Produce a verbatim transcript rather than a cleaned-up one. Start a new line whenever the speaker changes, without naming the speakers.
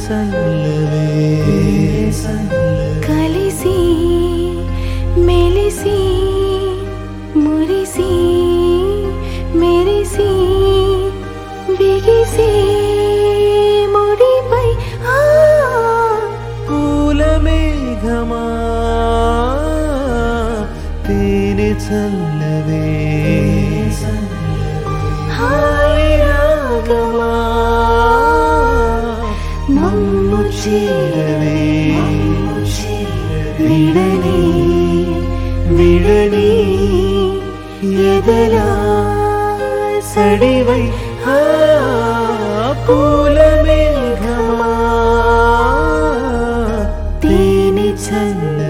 చల్లవే
కలిసి మెలిసి మురిసి మెరిసి బిగిసి ముడిపై
పూల మేఘమా తేనె చల్లవే
హాయ్ రాగమా మమ్ము చేరవే విడని విడని ఎదలా
సడివై పూల మేఘమా తేనె చల్ల